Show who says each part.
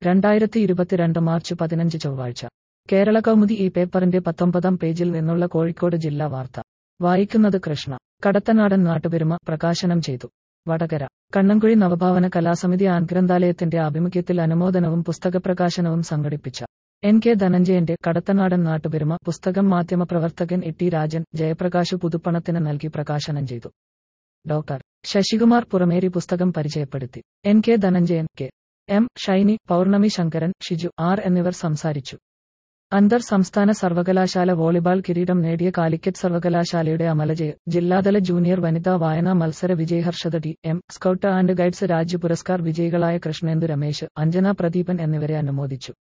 Speaker 1: 2022 March 15 ചൊവ്വാഴ്ച കേരള കൗമുദി ഈ പേപ്പറിന്റെ 19-ാം പേജിൽ നിന്നുള്ള കോഴിക്കോട് ജില്ലാ വാർത്ത വായിക്കുന്നത് കൃഷ്ണ. കടത്തനാടൻ നാട്ടുപെരുമ പ്രകാശനം ചെയ്തു. വടകര. കണ്ണംകുഴി നവഭാവന കലാസമിതി ആൺഗ്രന്ഥാലയത്തിന്റെ ആഭിമുഖ്യത്തിൽ അനുമോദനവും പുസ്തകപ്രകാശനവും സംഘടിപ്പിച്ച N.K. ധനഞ്ജയന്റെ കടത്തനാടൻ നാട്ടുപെരുമ പുസ്തകം മാധ്യമപ്രവർത്തകൻ ഇ.ടി. രാജൻ ജയപ്രകാശ് പുതുപ്പണത്തിന് നൽകി പ്രകാശനം ചെയ്തു. ഡോക്ടർ ശശികുമാർ പുറമേരി പുസ്തകം പരിചയപ്പെടുത്തി. N.K. Dhananjayan, K. M. Shiny, Pournami Sankaran, Shiju R എന്നിവർ സംസാരിച്ചു. അന്തർ സംസ്ഥാന സർവകലാശാല വോളിബാൾ കിരീടം നേടിയ കാലിക്കറ്റ് സർവകലാശാലയുടെ അമലജയ ജില്ലാതല ജൂനിയർ വനിതാ വായനാ മത്സര വിജയഹർഷത T. M. Scout and guides Rajya Puraskar വിജയികളായ Krishnendu Ramesh, Anjana Pradeepan എന്നിവരെ അനുമോദിച്ചു.